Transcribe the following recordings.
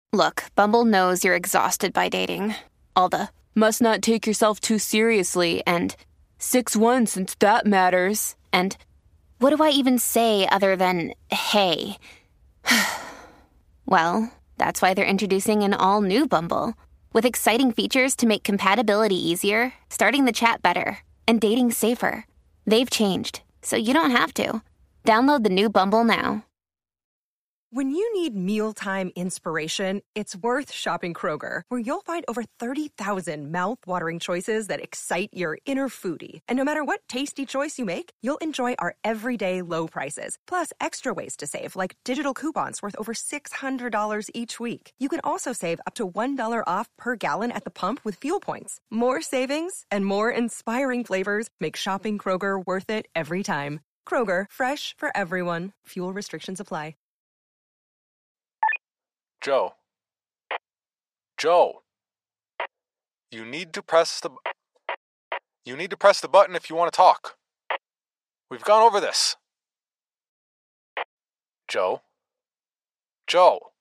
Look, Bumble knows you're exhausted by dating. All the must not take yourself too seriously and 6'1" since that matters. And what do I even say other than hey? Well, that's why they're introducing an all-new Bumble with exciting features to make compatibility easier, starting the chat better, and dating safer. They've changed, so you don't have to. Download the new Bumble now. When you need mealtime inspiration, it's worth shopping Kroger, where you'll find over 30,000 mouth-watering choices that excite your inner foodie. And no matter what tasty choice you make, you'll enjoy our everyday low prices, plus extra ways to save, like digital coupons worth over $600 each week. You can also save up to $1 off per gallon at the pump with fuel points. More savings and more inspiring flavors make shopping Kroger worth it every time. Kroger, fresh for everyone. Fuel restrictions apply. Joe, you need to press the button if you want to talk. We've gone over this. Joe, Joe,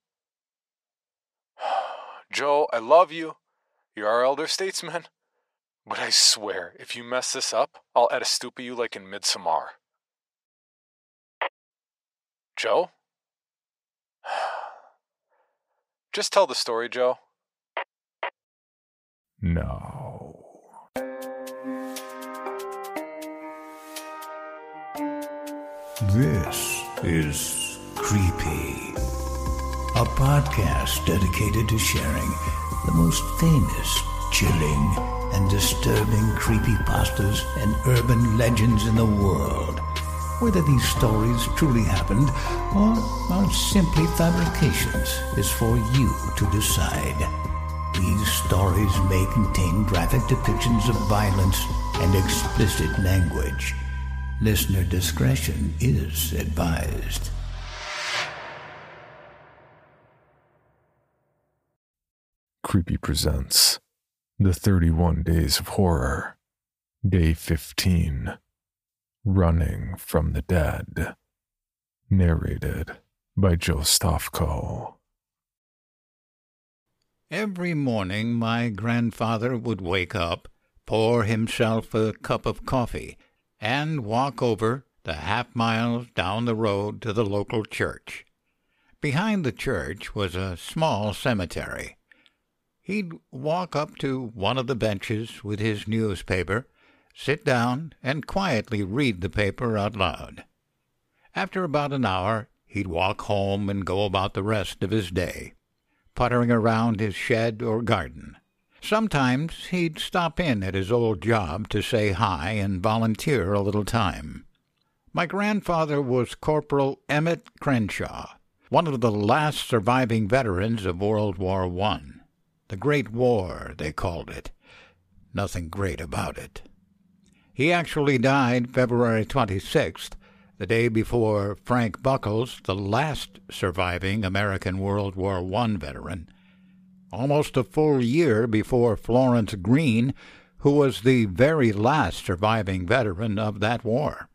I love you. You're our elder statesman. But I swear, if you mess this up, I'll Edistupa you like in Midsommar. Joe? Just tell the story, Joe. No. This is Creepy, a podcast dedicated to sharing the most famous, chilling, and disturbing creepypastas and urban legends in the world. Whether these stories truly happened or are simply fabrications is for you to decide. These stories may contain graphic depictions of violence and explicit language. Listener discretion is advised. Creepy presents The 31 Days of Horror, Day 15. Running from the Dead. Narrated by Joe Stofko. Every morning my grandfather would wake up, pour himself a cup of coffee, and walk over the half-mile down the road to the local church. Behind the church was a small cemetery. He'd walk up to one of the benches with his newspaper, sit down, and quietly read the paper out loud. After about an hour, he'd walk home and go about the rest of his day, puttering around his shed or garden. Sometimes he'd stop in at his old job to say hi and volunteer a little time. My grandfather was Corporal Emmett Crenshaw, one of the last surviving veterans of World War I. The Great War, they called it. Nothing great about it. He actually died February 26th, the day before Frank Buckles, the last surviving American World War I veteran, almost a full year before Florence Green, who was the very last surviving veteran of that war.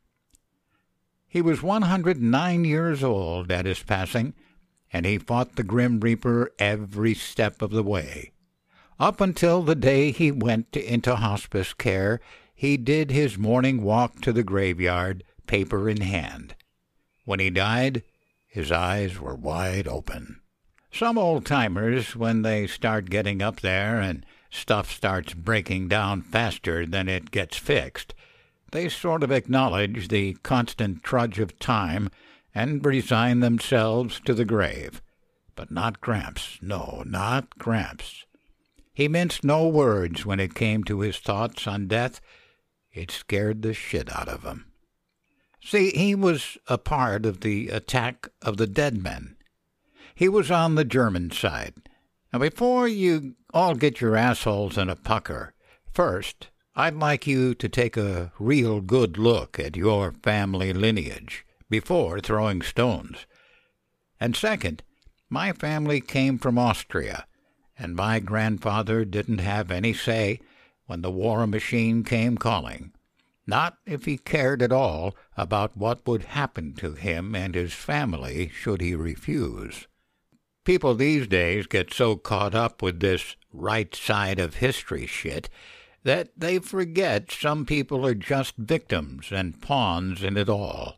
He was 109 years old at his passing, and he fought the Grim Reaper every step of the way. Up until the day he went into hospice care, he did his morning walk to the graveyard, paper in hand. When he died, his eyes were wide open. Some old-timers, when they start getting up there and stuff starts breaking down faster than it gets fixed, they sort of acknowledge the constant trudge of time and resign themselves to the grave. But not Gramps. No, not Gramps. He minced no words when it came to his thoughts on death. It scared the shit out of him. See, he was a part of the attack of the dead men. He was on the German side. Now, before you all get your assholes in a pucker, first, I'd like you to take a real good look at your family lineage before throwing stones. And second, my family came from Austria, and my grandfather didn't have any say when the war machine came calling. Not if he cared at all about what would happen to him and his family should he refuse. People these days get so caught up with this right side of history shit that they forget some people are just victims and pawns in it all.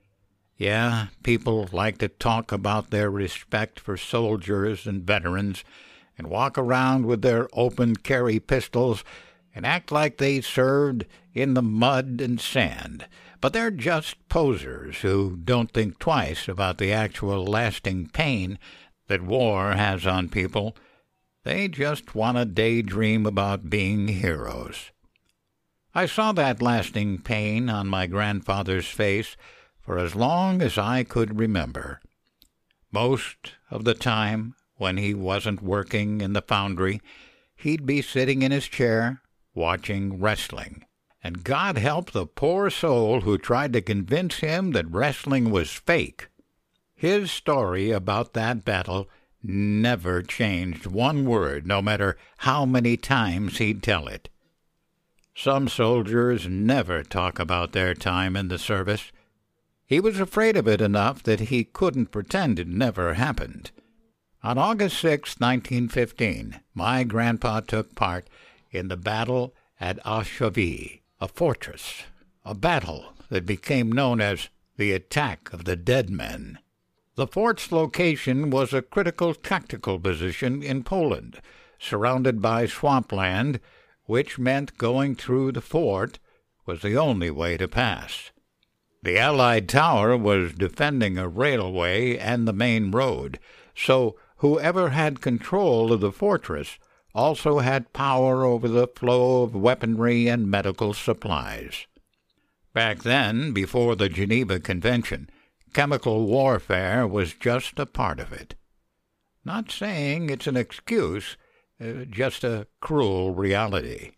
Yeah, people like to talk about their respect for soldiers and veterans and walk around with their open-carry pistols and act like they served in the mud and sand. But they're just posers who don't think twice about the actual lasting pain that war has on people. They just want to daydream about being heroes. I saw that lasting pain on my grandfather's face for as long as I could remember. Most of the time, when he wasn't working in the foundry, he'd be sitting in his chair watching wrestling. And God help the poor soul who tried to convince him that wrestling was fake. His story about that battle never changed one word, no matter how many times he'd tell it. Some soldiers never talk about their time in the service. He was afraid of it enough that he couldn't pretend it never happened. On August 6, 1915, my grandpa took part in the battle at Auschwitz, a fortress, a battle that became known as the Attack of the Dead Men. The fort's location was a critical tactical position in Poland, surrounded by swampland, which meant going through the fort was the only way to pass. The Allied tower was defending a railway and the main road, so whoever had control of the fortress also had power over the flow of weaponry and medical supplies. Back then, before the Geneva Convention, chemical warfare was just a part of it. Not saying it's an excuse, just a cruel reality.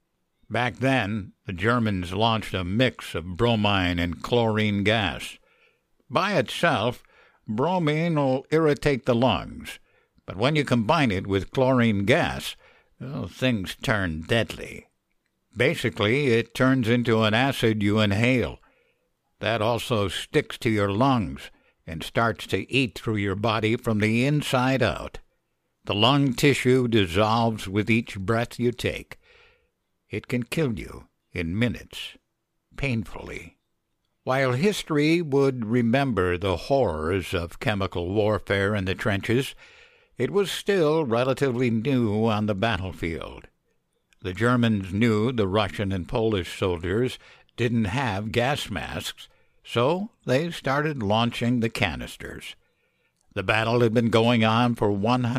Back then, the Germans launched a mix of bromine and chlorine gas. By itself, bromine will irritate the lungs, but when you combine it with chlorine gas, things turn deadly. Basically, it turns into an acid you inhale. That also sticks to your lungs and starts to eat through your body from the inside out. The lung tissue dissolves with each breath you take. It can kill you in minutes, painfully. While history would remember the horrors of chemical warfare in the trenches, it was still relatively new on the battlefield. The Germans knew the Russian and Polish soldiers didn't have gas masks, so they started launching the canisters. The battle had been going on for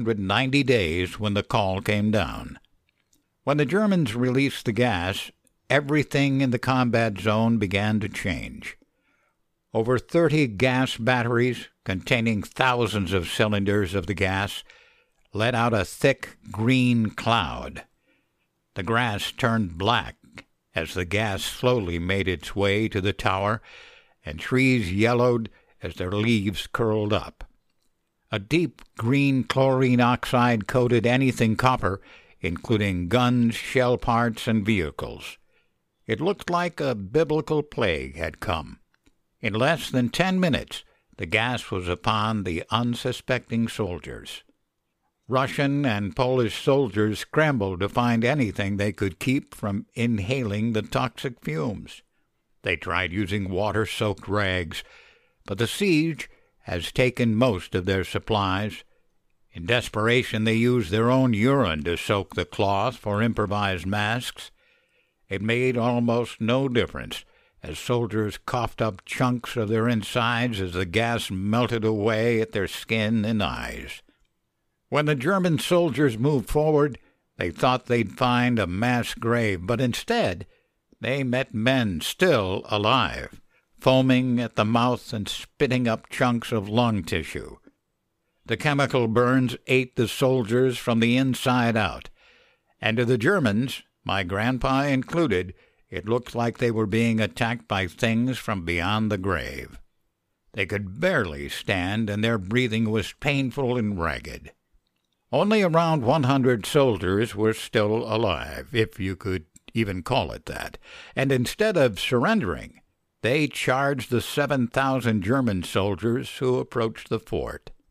190 days when the call came down. When the Germans released the gas, everything in the combat zone began to change. Over 30 gas batteries, containing thousands of cylinders of the gas, let out a thick green cloud. The grass turned black as the gas slowly made its way to the tower, and trees yellowed as their leaves curled up. A deep green chlorine oxide coated anything copper, including guns, shell parts, and vehicles. It looked like a biblical plague had come. In less than 10 minutes, the gas was upon the unsuspecting soldiers. Russian and Polish soldiers scrambled to find anything they could keep from inhaling the toxic fumes. They tried using water-soaked rags, but the siege has taken most of their supplies. In desperation, they used their own urine to soak the cloth for improvised masks. It made almost no difference, as soldiers coughed up chunks of their insides as the gas melted away at their skin and eyes. When the German soldiers moved forward, they thought they'd find a mass grave, but instead they met men still alive, foaming at the mouth and spitting up chunks of lung tissue. The chemical burns ate the soldiers from the inside out, and to the Germans, my grandpa included, it looked like they were being attacked by things from beyond the grave. They could barely stand, and their breathing was painful and ragged. Only around 100 soldiers were still alive, if you could even call it that, and instead of surrendering, they charged the 7,000 German soldiers who approached the fort.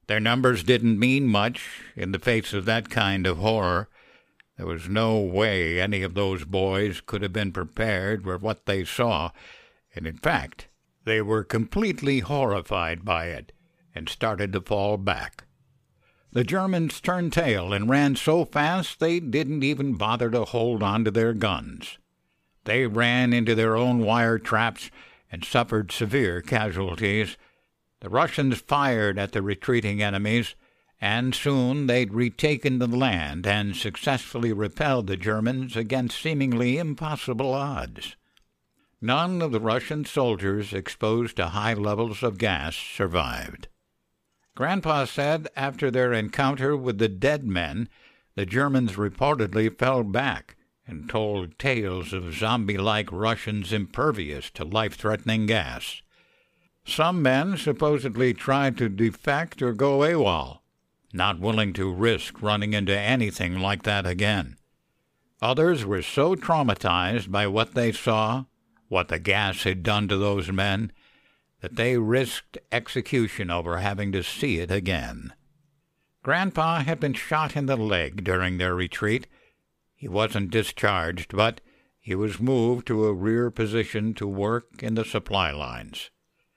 Their numbers didn't mean much in the face of that kind of horror. There was no way any of those boys could have been prepared for what they saw, and in fact, they were completely horrified by it and started to fall back. The Germans turned tail and ran so fast they didn't even bother to hold on to their guns. They ran into their own wire traps and suffered severe casualties. The Russians fired at the retreating enemies, and soon they'd retaken the land and successfully repelled the Germans against seemingly impossible odds. None of the Russian soldiers exposed to high levels of gas survived. Grandpa said after their encounter with the dead men, the Germans reportedly fell back and told tales of zombie-like Russians impervious to life-threatening gas. Some men supposedly tried to defect or go AWOL, not willing to risk running into anything like that again. Others were so traumatized by what they saw, what the gas had done to those men, that they risked execution over having to see it again. Grandpa had been shot in the leg during their retreat. He wasn't discharged, but he was moved to a rear position to work in the supply lines.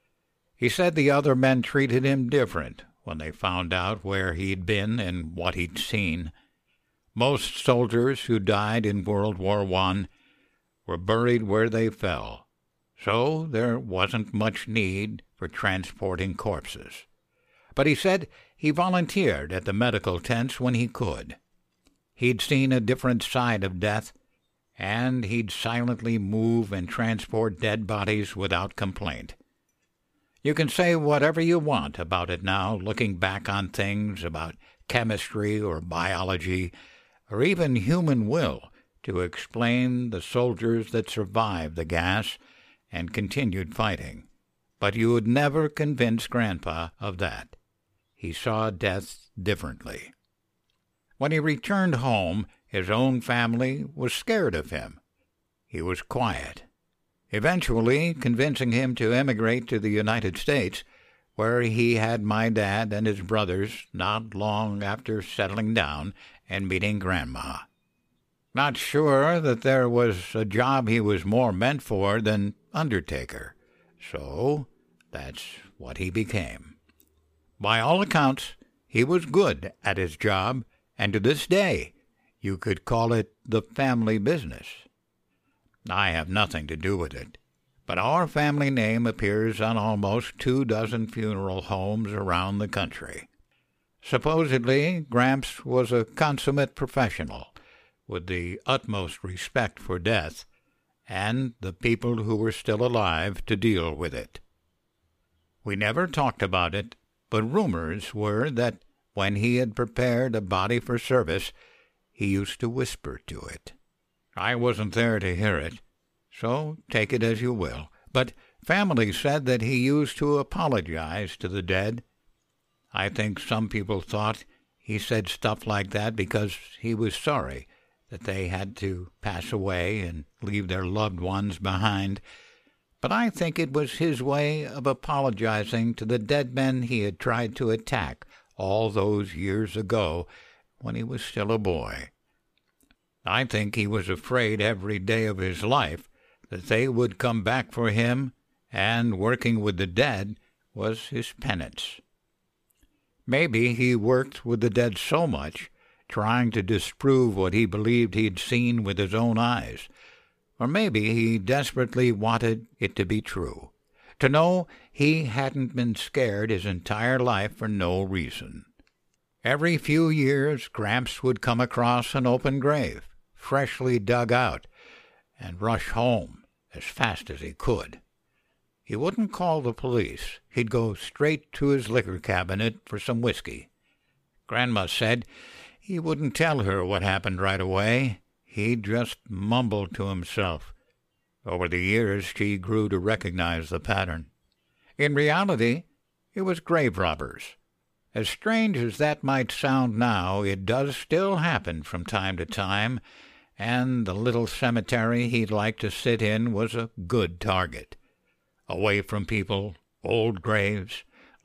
He said the other men treated him different when they found out where he'd been and what he'd seen. Most soldiers who died in World War I were buried where they fell, so there wasn't much need for transporting corpses. But he said he volunteered at the medical tents when he could. He'd seen a different side of death, and he'd silently move and transport dead bodies without complaint. You can say whatever you want about it now, looking back on things about chemistry or biology, or even human will, to explain the soldiers that survived the gas and continued fighting. But you would never convince Grandpa of that. He saw death differently. When he returned home, his own family was scared of him. He was quiet, eventually convincing him to emigrate to the United States, where he had my dad and his brothers not long after settling down and meeting Grandma. Not sure that there was a job he was more meant for than undertaker, so that's what he became. By all accounts, he was good at his job, and to this day you could call it the family business. I have nothing to do with it, but our family name appears on almost 24 funeral homes around the country. Supposedly, Gramps was a consummate professional, with the utmost respect for death and the people who were still alive to deal with it. We never talked about it, but rumors were that when he had prepared a body for service, he used to whisper to it. I wasn't there to hear it, so take it as you will, but family said that he used to apologize to the dead. I think some people thought he said stuff like that because he was sorry that they had to pass away and leave their loved ones behind, but I think it was his way of apologizing to the dead men he had tried to attack all those years ago when he was still a boy. I think he was afraid every day of his life that they would come back for him, and working with the dead was his penance. Maybe he worked with the dead so much, trying to disprove what he believed he'd seen with his own eyes, or maybe he desperately wanted it to be true, to know he hadn't been scared his entire life for no reason. Every few years, Gramps would come across an open grave, freshly dug out, and rush home as fast as he could. He wouldn't call the police. He'd go straight to his liquor cabinet for some whiskey. Grandma said he wouldn't tell her what happened right away. He'd just mumble to himself. Over the years, she grew to recognize the pattern. In reality, it was grave robbers. As strange as that might sound now, it does still happen from time to time, and the little cemetery he'd like to sit in was a good target. Away from people, old graves,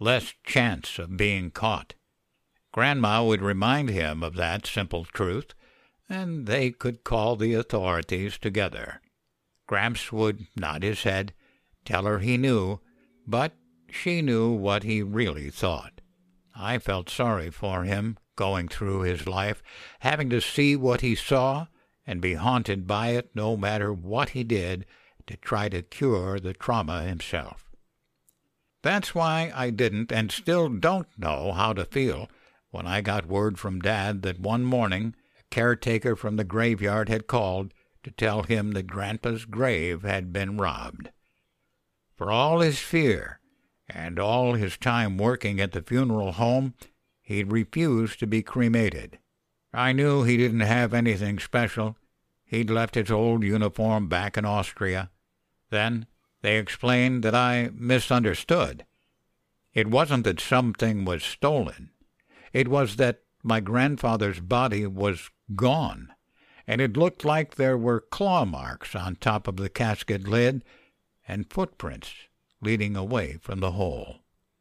less chance of being caught. Grandma would remind him of that simple truth, and they could call the authorities together. Gramps would nod his head, tell her he knew, but she knew what he really thought. I felt sorry for him, going through his life, having to see what he saw and be haunted by it no matter what he did to try to cure the trauma himself. That's why I didn't and still don't know how to feel when I got word from Dad that one morning a caretaker from the graveyard had called to tell him that Grandpa's grave had been robbed. For all his fear and all his time working at the funeral home, he'd refused to be cremated. I knew he didn't have anything special. He'd left his old uniform back in Austria. Then they explained that I misunderstood. It wasn't that something was stolen. It was that my grandfather's body was gone, and it looked like there were claw marks on top of the casket lid and footprints leading away from the hole.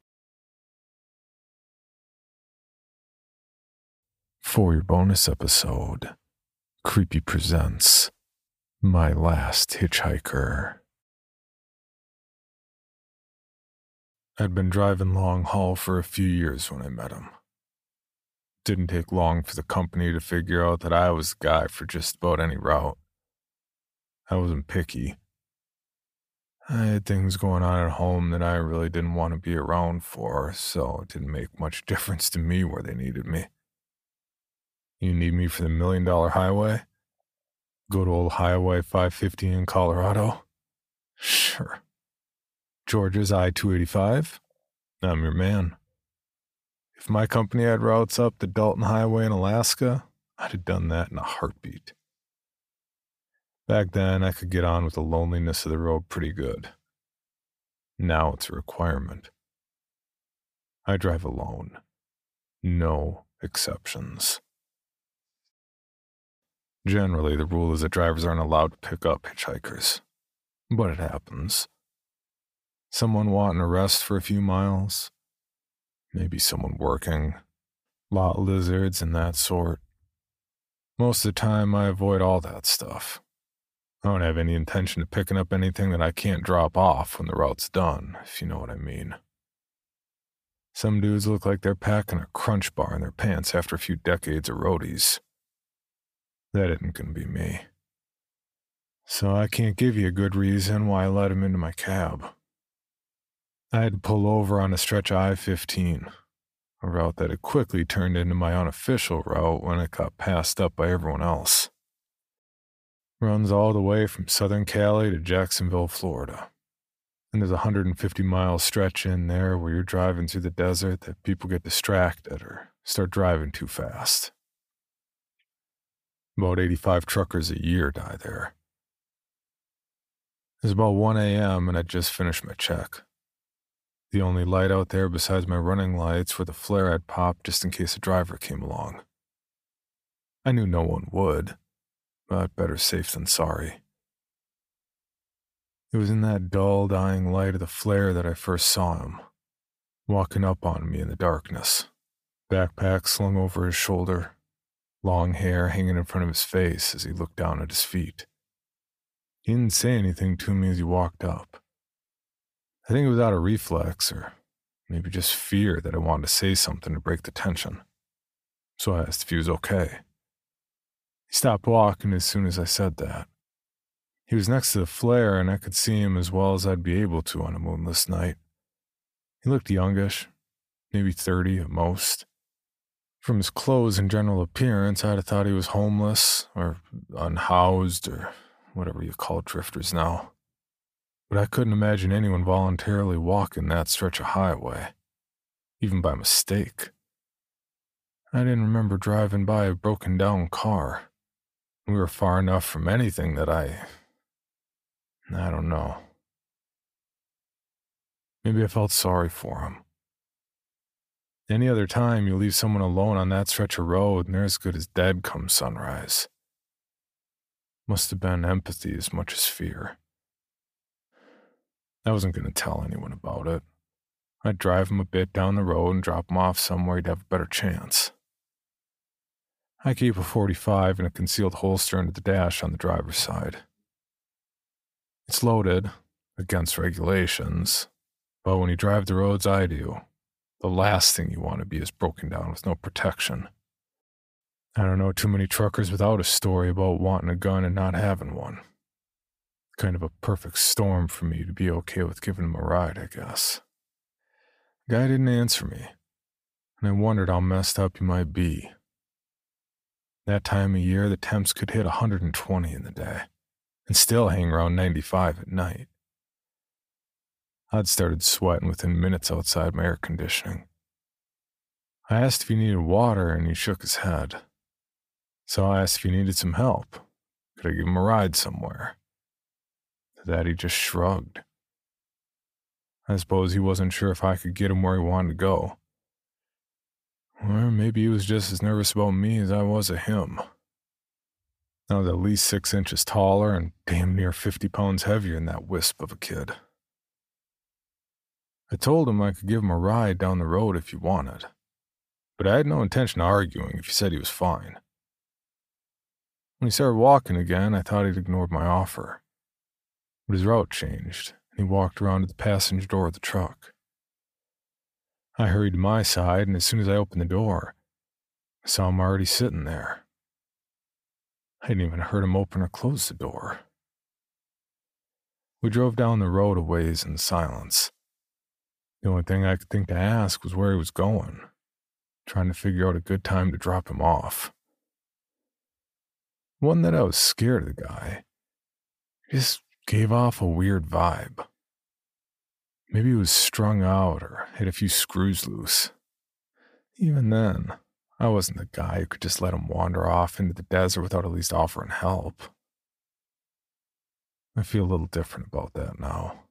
For your bonus episode, Creepy presents My Last Hitchhiker. I'd been driving long haul for a few years when I met him. Didn't take long for the company to figure out that I was the guy for just about any route. I wasn't picky. I had things going on at home that I really didn't want to be around for, so it didn't make much difference to me where they needed me. You need me for the $1 Million Highway? Go to old Highway 550 in Colorado? Sure. Georgia's I-285? I'm your man. If my company had routes up the Dalton Highway in Alaska, I'd have done that in a heartbeat. Back then, I could get on with the loneliness of the road pretty good. Now it's a requirement. I drive alone. No exceptions. Generally, the rule is that drivers aren't allowed to pick up hitchhikers. But it happens. Someone wanting a rest for a few miles. Maybe someone working. Lot lizards and that sort. Most of the time, I avoid all that stuff. I don't have any intention of picking up anything that I can't drop off when the route's done, if you know what I mean. Some dudes look like they're packing a Crunch bar in their pants after a few decades of roadies. That isn't going to be me. So I can't give you a good reason why I let him into my cab. I had to pull over on a stretch of I-15, a route that had quickly turned into my unofficial route when it got passed up by everyone else. Runs all the way from Southern Cali to Jacksonville, Florida. And there's a 150-mile stretch in there where you're driving through the desert that people get distracted or start driving too fast. About 85 truckers a year die there. It was about 1 a.m. and I'd just finished my check. The only light out there besides my running lights were the flare I'd popped just in case a driver came along. I knew no one would, but better safe than sorry. It was in that dull, dying light of the flare that I first saw him, walking up on me in the darkness, backpack slung over his shoulder, long hair hanging in front of his face as he looked down at his feet. He didn't say anything to me as he walked up. I think it was out of reflex, or maybe just fear that I wanted to say something to break the tension. So I asked if he was okay. He stopped walking as soon as I said that. He was next to the flare, and I could see him as well as I'd be able to on a moonless night. He looked youngish, maybe 30 at most. From his clothes and general appearance, I'd have thought he was homeless, or unhoused, or whatever you call drifters now. But I couldn't imagine anyone voluntarily walking that stretch of highway, even by mistake. I didn't remember driving by a broken-down car. We were far enough from anything that I don't know. Maybe I felt sorry for him. Any other time you leave someone alone on that stretch of road and they're as good as dead come sunrise. Must have been empathy as much as fear. I wasn't going to tell anyone about it. I'd drive him a bit down the road and drop him off somewhere he'd have a better chance. I keep a .45 in a concealed holster under the dash on the driver's side. It's loaded, against regulations, but when you drive the roads I do, the last thing you want to be is broken down with no protection. I don't know too many truckers without a story about wanting a gun and not having one. Kind of a perfect storm for me to be okay with giving him a ride, I guess. The guy didn't answer me, and I wondered how messed up he might be. That time of year, the temps could hit 120 in the day, and still hang around 95 at night. I'd started sweating within minutes outside my air conditioning. I asked if he needed water, and he shook his head. So I asked if he needed some help. Could I give him a ride somewhere? To that he just shrugged. I suppose he wasn't sure if I could get him where he wanted to go. Or maybe he was just as nervous about me as I was of him. I was at least 6 inches taller and damn near 50 pounds heavier than that wisp of a kid. I told him I could give him a ride down the road if he wanted, but I had no intention of arguing if he said he was fine. When he started walking again, I thought he'd ignored my offer. But his route changed, and he walked around to the passenger door of the truck. I hurried to my side, and as soon as I opened the door, I saw him already sitting there. I hadn't even heard him open or close the door. We drove down the road a ways in silence. The only thing I could think to ask was where he was going, trying to figure out a good time to drop him off. One that I was scared of the guy. He just gave off a weird vibe. Maybe he was strung out or had a few screws loose. Even then, I wasn't the guy who could just let him wander off into the desert without at least offering help. I feel a little different about that now.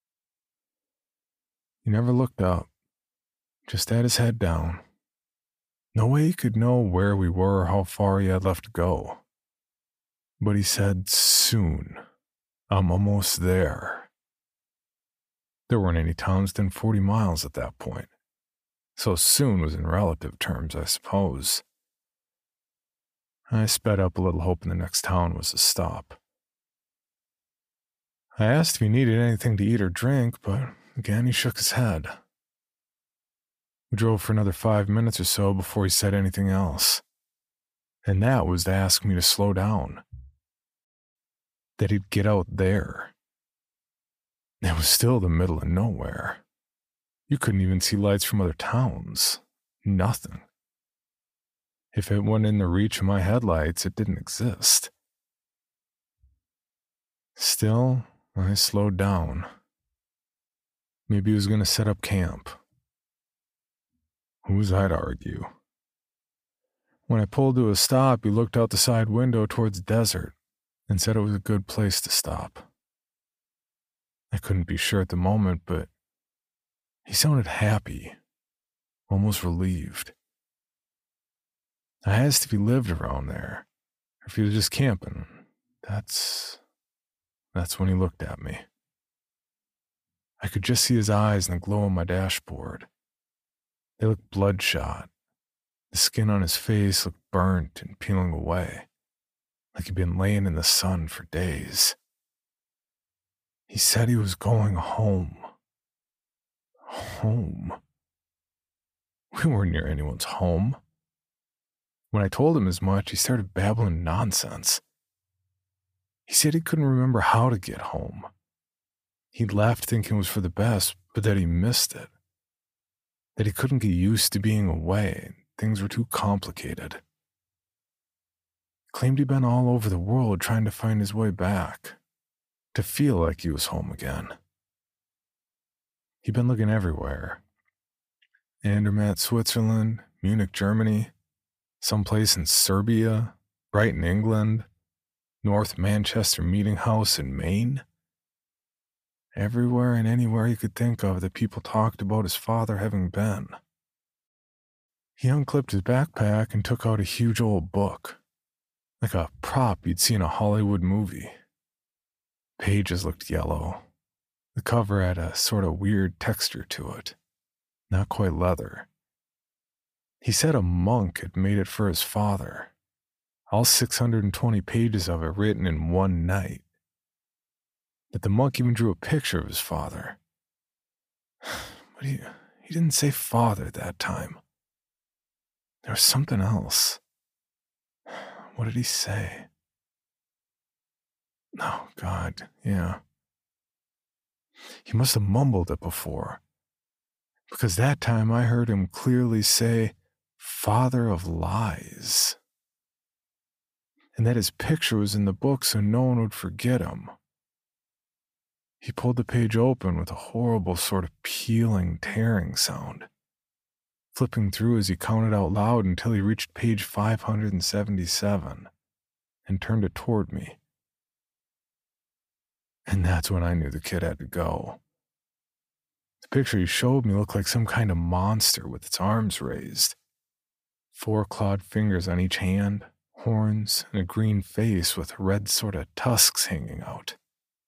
He never looked up, just had his head down. No way he could know where we were or how far he had left to go. But he said, "Soon. I'm almost there." There weren't any towns within 40 miles at that point, so soon was in relative terms, I suppose. I sped up a little, hoping the next town was a stop. I asked if he needed anything to eat or drink, but again he shook his head. We drove for another 5 minutes or so before he said anything else, and that was to ask me to slow down. That he'd get out there. It was still the middle of nowhere. You couldn't even see lights from other towns. Nothing. If it went in the reach of my headlights, it didn't exist. Still, I slowed down. Maybe he was going to set up camp. Who was I to argue? When I pulled to a stop, he looked out the side window towards the desert and said it was a good place to stop. I couldn't be sure at the moment, but he sounded happy, almost relieved. I asked if he lived around there, or if he was just camping. That's when he looked at me. I could just see his eyes in the glow on my dashboard. They looked bloodshot. The skin on his face looked burnt and peeling away, like he'd been laying in the sun for days. He said he was going home. Home? We weren't near anyone's home. When I told him as much, he started babbling nonsense. He said he couldn't remember how to get home. He'd left thinking it was for the best, but that he missed it. That he couldn't get used to being away. Things were too complicated. Claimed he'd been all over the world trying to find his way back, to feel like he was home again. He'd been looking everywhere. Andermatt, Switzerland, Munich, Germany, someplace in Serbia, Brighton, England, North Manchester Meeting House in Maine. Everywhere and anywhere he could think of that people talked about his father having been. He unclipped his backpack and took out a huge old book, like a prop you'd see in a Hollywood movie. Pages looked yellow. The cover had a sort of weird texture to it, not quite leather. He said a monk had made it for his father. All 620 pages of it written in one night. That the monk even drew a picture of his father. But he didn't say father that time. There was something else. What did he say? Oh, God, yeah. He must have mumbled it before. Because that time I heard him clearly say, Father of Lies. And that his picture was in the book so no one would forget him. He pulled the page open with a horrible sort of peeling, tearing sound, flipping through as he counted out loud until he reached page 577 and turned it toward me. And that's when I knew the kid had to go. The picture he showed me looked like some kind of monster with its arms raised, 4 clawed fingers on each hand, horns, and a green face with red sort of tusks hanging out.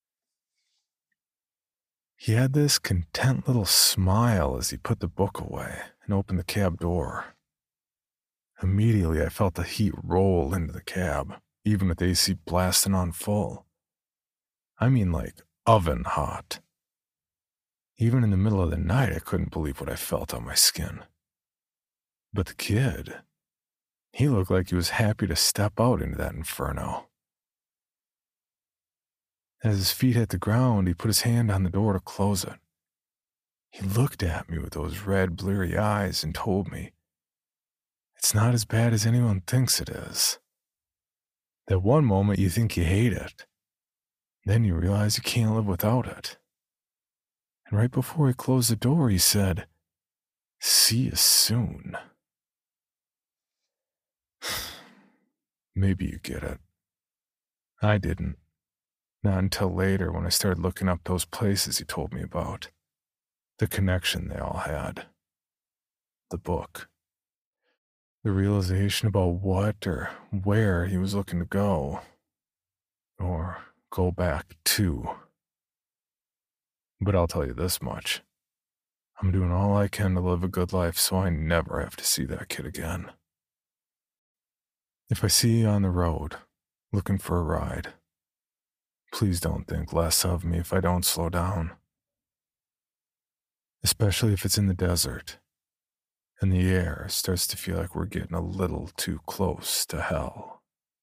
He had this content little smile as he put the book away and opened the cab door. Immediately I felt the heat roll into the cab, even with the AC blasting on full. I mean like oven hot. Even in the middle of the night I couldn't believe what I felt on my skin. But the kid, he looked like he was happy to step out into that inferno. As his feet hit the ground, he put his hand on the door to close it. He looked at me with those red, bleary eyes and told me, it's not as bad as anyone thinks it is. That one moment you think you hate it. Then you realize you can't live without it. And right before he closed the door, he said, see you soon. Maybe you get it. I didn't. Not until later when I started looking up those places he told me about. The connection they all had. The book. The realization about what or where he was looking to go. Or go back to. But I'll tell you this much. I'm doing all I can to live a good life so I never have to see that kid again. If I see you on the road, looking for a ride, please don't think less of me if I don't slow down. Especially if it's in the desert, and the air starts to feel like we're getting a little too close to hell.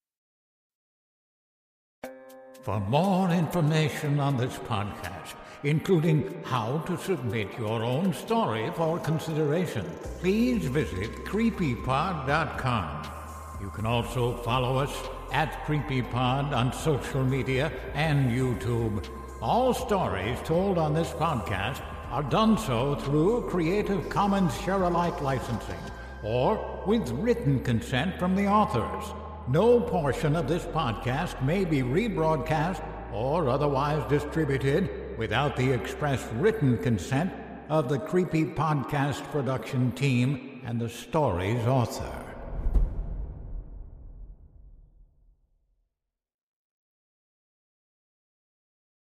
For more information on this podcast, including how to submit your own story for consideration, please visit creepypod.com. You can also follow us at CreepyPod on social media and YouTube. All stories told on this podcast are done so through Creative Commons Share-alike licensing or with written consent from the authors. No portion of this podcast may be rebroadcast or otherwise distributed without the express written consent of the Creepy Podcast production team and the story's author.